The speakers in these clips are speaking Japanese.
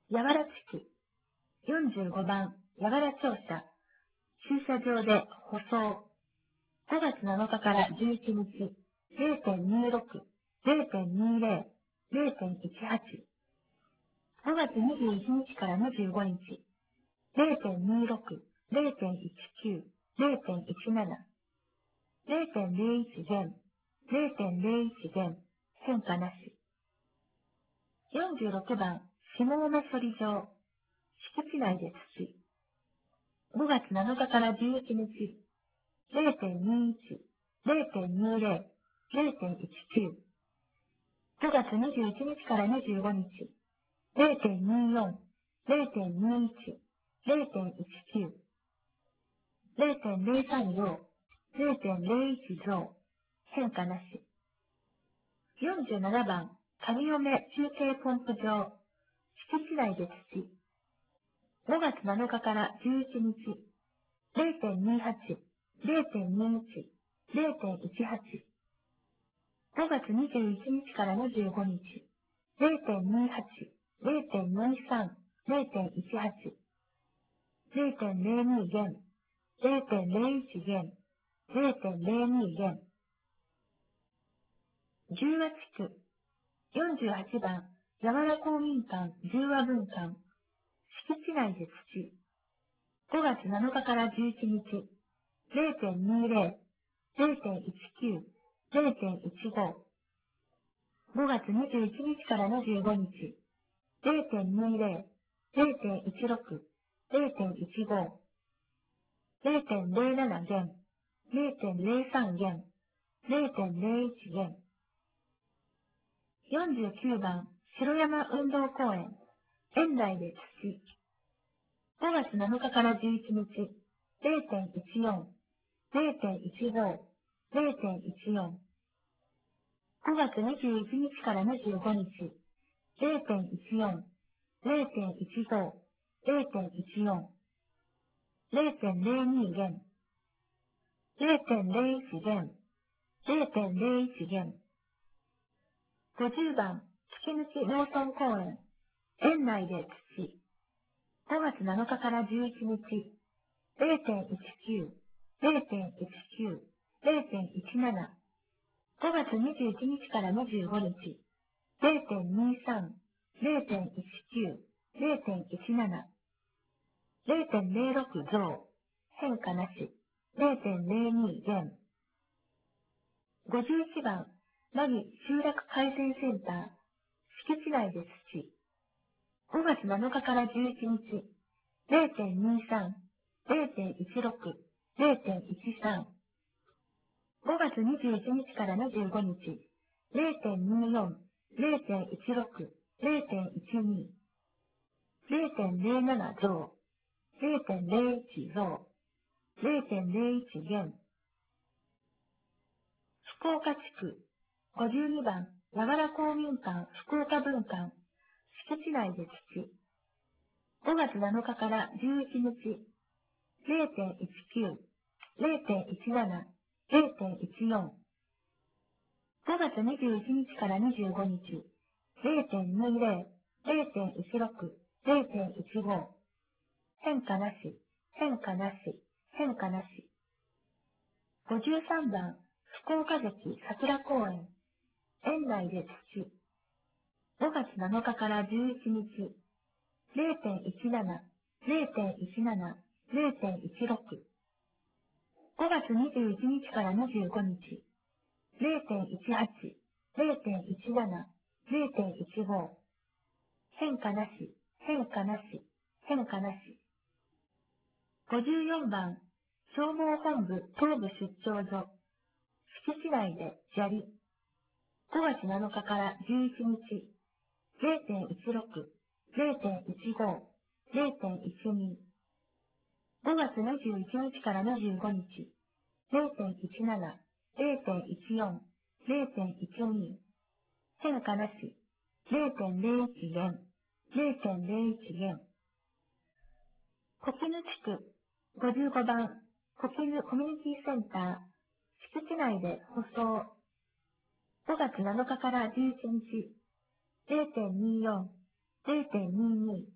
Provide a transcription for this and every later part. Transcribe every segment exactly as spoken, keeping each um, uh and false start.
やわら地区。よんじゅうごばん、やわら庁舎。駐車場で舗装。ごがつなのかからじゅういちにち、れいてんにろく、れいてんにぜろ、れいてんいちはち。ごがつにじゅういちにちからにじゅうごにち、れいてんにろく、れいてんいちきゅう、れいてんいちなな。れいてんぜろいち 減、れいてんぜろいち減、変化なし。よんじゅうろくばん、下山処理場。敷地内で土。ごがつなのかからじゅういちにち、れいてんにいち、れいてんにぜろ、れいてんいちきゅう。ごがつにじゅういちにちからにじゅうごにち、れいてんによん、れいてんにいち、れいてんいちきゅう。れいてんぜろさん 増、れいてんぜろいち増、変化なし。よんじゅうななばん、上嫁中継ポンプ場。敷地内で土。ごがつなのかからじゅういちにち、れいてんにはち、れいてんにいち、れいてんいちはち。ごがつにじゅういちにちからにじゅうごにち、れいてんにはち、れいてんにさん、れいてんいちはち。れいてんぜろに 減、れいてんぜろいち減、れいてんぜろに 減。十和地区。よんじゅうはちばん、やわら公民館十和分館。敷地内で土。ごがつなのかからじゅういちにち、れいてんにぜろ、れいてんいちきゅう、れいてんいちご。ごがつにじゅういちにちからにじゅうごにち、れいてんにぜろ、れいてんいちろく、れいてんいちご。れいてんぜろなな 減、れいてんぜろさん減、れいてんぜろいち減。よんじゅうきゅうばん、城山運動公園。園内で土。ごがつなのかからじゅういちにち、れいてんいちよん、れいてんいちご、れいてんいちよん。ごがつにじゅういちにちからにじゅうごにち、れいてんいちよん、れいてんいちご、れいてんいちよん。れいてんぜろに 減、れいてんぜろいち減、れいてんぜろいち減。ごじゅうばん、月抜農村公園。園内で土。ごがつなのかからじゅういちにち、れいてんいちきゅう、れいてんいちきゅう、れいてんいちなな。ごがつにじゅういちにちからにじゅうごにち、れいてんにさん、れいてんいちきゅう、れいてんいちなな。れいてんぜろろく 増、変化なし、れいてんぜろに 減。ごじゅういちばん、なぎ集落改善センター。敷地内で土。ごがつなのかからじゅういちにち、れいてんにさん、れいてんいちろく、れいてんいちさん。ごがつにじゅういちにちからにじゅうごにち、れいてんによん、れいてんいちろく、れいてんいちに。れいてんぜろなな 増、れいてんぜろいち増、れいてんぜろいち減。福岡地区。ごじゅうにばん、やわら公民館福岡分館。敷地内で土。ごがつなのかからじゅういちにち、れいてんいちきゅう、れいてんいちなな、れいてんいちよん。ごがつにじゅういちにちからにじゅうごにち、れいてんにぜろ、れいてんいちろく、れいてんいちご。変化なし、変化なし、変化なし。ごじゅうさんばん、福岡関桜公園。園内で土。ごがつなのかからじゅういちにち、れいてんいちなな、れいてんいちなな、れいてんいちろく。ごがつにじゅういちにちからにじゅうごにち、れいてんいちはち、れいてんいちなな、れいてんいちご。変化なし、変化なし、変化なし。ごじゅうよんばん、消防本部東部出張所。敷地内で砂利。ごがつなのかからじゅういちにち、れいてんいちろく、れいてんいちご、れいてんいちに。ごがつにじゅういちにちからにじゅうごにち、れいてんいちなな、れいてんいちよん、れいてんいちに。変化なし、れいてんぜろいち減、れいてんぜろいち減。小絹地区。ごじゅうごばん、小絹コミュニティセンター。敷地内で舗装。ごがつなのかからじゅういちにち、れいてんによん、れいてんにに、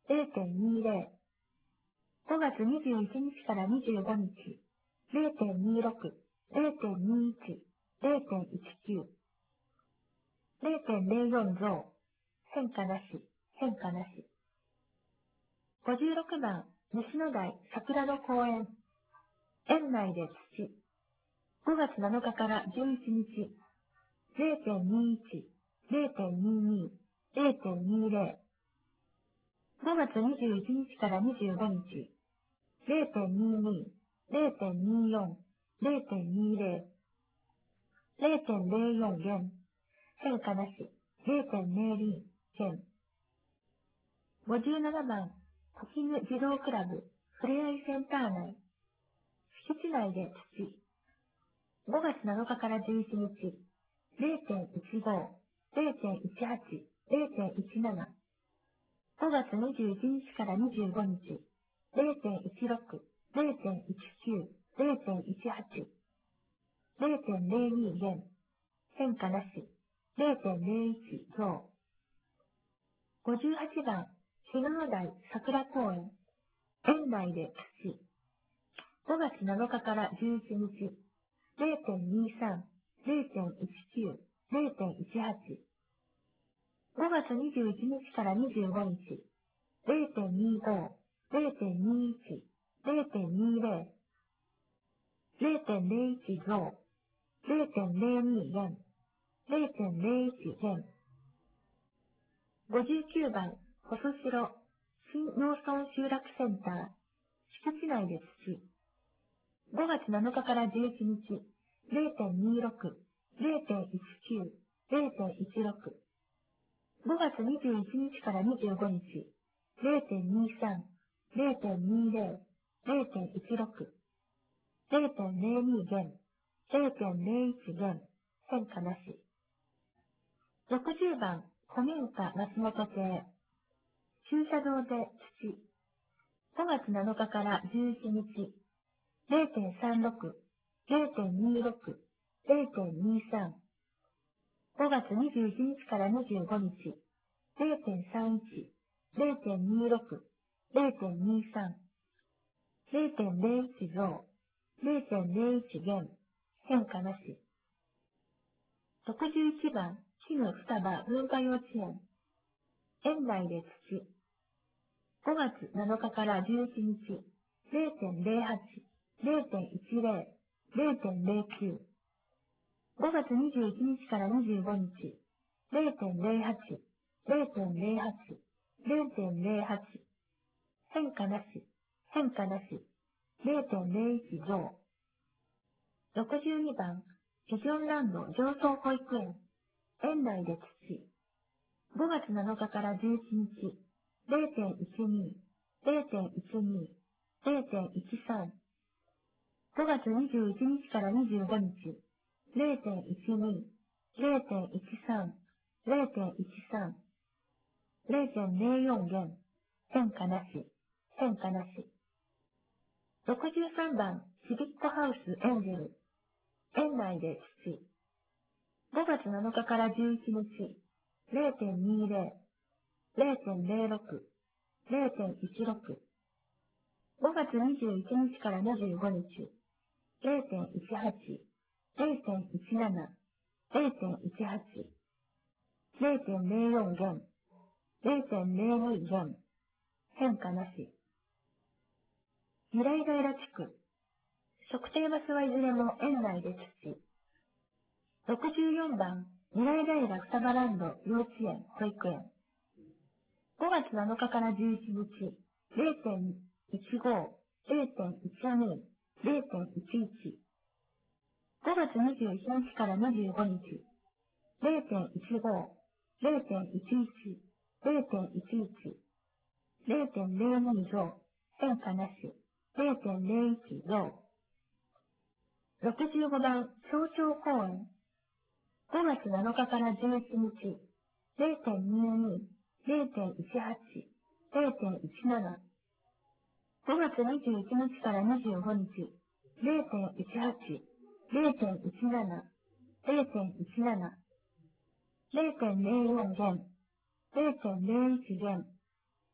ゼロてんにゼロ。ごがつにじゅういちにちからにじゅうごにち、ゼロてんにじゅうろく、ゼロてんにじゅういち、ゼロてんいちきゅう。ゼロてんゼロよん増。変化なし、変化なし。ごじゅうろくばん、西野台桜の公園。園内で土。ごがつなのかからじゅういちにち。ゼロてんにじゅういち、ゼロてんにじゅうに、ゼロてんにじゅうゼロ。ごがつにじゅういちにちからにじゅうごにち。ゼロてんにじゅうに、ゼロてんにじゅうよん、ゼロてんにじゅうゼロ。ゼロてんゼロよん減。変化なし。ゼロてんゼロに減。ごじゅうななばん、小絹児童クラブ、ふれあいセンター内。敷地内で土。ごがつなのかからじゅういちにち。ゼロてんいちご、ゼロてんいちはち、ゼロてんいちなな。ごがつにじゅういちにちからにじゅうごにち。ゼロてんいちろく、ゼロてんいちきゅう、ゼロてんいちはち。ゼロてんゼロに減。変化なし。ゼロてんゼロいち増。ごじゅうはちばん、日野台桜公園。園内で土。ごがつなのかからじゅういちにち。ゼロてんにじゅうさん、ゼロてんいちきゅう、ゼロてんいちはち。ごがつにじゅういちにちからにじゅうごにち。ゼロてんにじゅうご、ゼロてんにじゅういち、ゼロてんにじゅうゼロ。ゼロてんゼロいち増。ゼロてんゼロに減。ゼロてんゼロいち減。ごじゅうきゅうばん、細城、新農村集落センター。敷地内で土。ごがつなのかからじゅういちにち。ゼロてんにじゅうろく、ゼロてんいちきゅう、ゼロてんいちろく。ごがつにじゅういちにちからにじゅうごにち。ゼロてんにじゅうさん、ゼロてんにじゅうゼロ、ゼロてんいちろく。ゼロてんゼロに減。ゼロてんゼロいち減。変化なし。ろくじゅうばん、古民家松本邸。駐車場で土。ごがつなのかからじゅういちにち。ゼロてんさんろく、ゼロてんにじゅうろく、ゼロてんにじゅうさん。ごがつにじゅういちにちからにじゅうごにち。ゼロてんさんいち、ゼロてんにじゅうろく、ゼロてんにじゅうさん。ゼロてんゼロいち増。ゼロてんゼロいち減。変化なし。ろくじゅういちばん、絹双葉文化幼稚園。園内で土。ごがつなのかからじゅういちにち。ゼロてんゼロはち、ゼロてんいちゼロ、ゼロてんゼロきゅう。ごがつにじゅういちにちからにじゅうごにち。ゼロてんゼロはち、ゼロてんゼロはち、ゼロてんゼロはち。変化なし。変化なし。ゼロてんゼロいち増。ろくじゅうにばん、ビジョンランド上層保育園。園内で土。ごがつなのかからじゅういちにち。ゼロてんいちに、ゼロてんいちに、ゼロてんいちさん。ごがつにじゅういちにちからにじゅうごにち。ゼロてんいちに、ゼロてんいちさん、ゼロてんいちさん。ゼロてんゼロよん減。変化なし。変化なし。ろくじゅうさんばん、シビックハウスエンジェル。園内で土。ごがつなのかからじゅういちにち。ゼロてんにじゅうゼロ、ゼロてんゼロろく、ゼロてんいちろく。ごがつにじゅういちにちからにじゅうごにち。ゼロてんいちはち、ゼロてんいちなな、ゼロてんいちはち。ゼロてんゼロよん減。ゼロてんゼロに減。変化なし。未来平地区。測定場所はいずれも園内で土。ろくじゅうよんばん、未来平双葉ランド幼稚園保育園。ごがつなのかからじゅういちにち。ゼロてんいちご、ゼロてんいちに、ゼロてんいちいち。ごがつにじゅういちにちからにじゅうごにち。ゼロてんいちご、ゼロてんいちいち、ゼロてんいちいち。ゼロてんゼロに増。変化なし。ゼロてんゼロいち増。ろくじゅうごばん、早朝公園。ごがつなのかからじゅういちにち。ゼロてんにじゅうに、ゼロてんいちはち、ゼロてんいちなな。ごがつにじゅういちにちからにじゅうごにち。ゼロてんいちはち、ゼロてんいちなな、ゼロてんいちなな。ゼロてんゼロよん減。ゼロてんゼロいち減。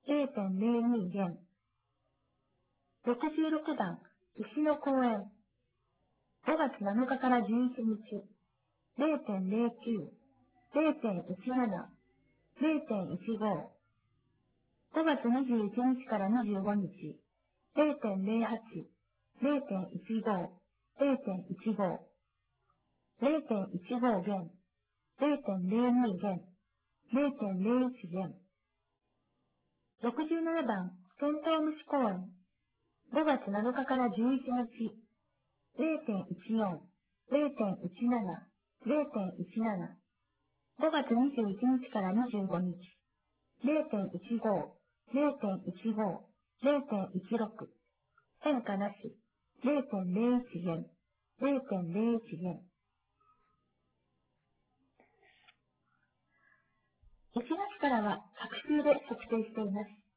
れいてんれいに 元。ろくじゅうろくばん、石の公園。ごがつなのかからじゅういちにち、れいてんれいきゅう、れいてんいちなな、れいてんいちご。ごがつにじゅういちにちからにじゅうごにち、れいてんれいはち、れいてんいちご、れいてんいちご、れいてんいちご 元、れいてんれいに 元、れいてんれいいち 元。ろくじゅうななばん、テントウムシ公園。ごがつなのかからじゅういちにち、れいてんいちよん、れいてんいちなな、れいてんいちなな。ごがつにじゅういちにちからにじゅうごにち、れいてんいちご、れいてんいちご、れいてんいちろく。変化なし、れいてんれいいち 元、れいてんれいいち 元。いちがつからは各週で測定しています。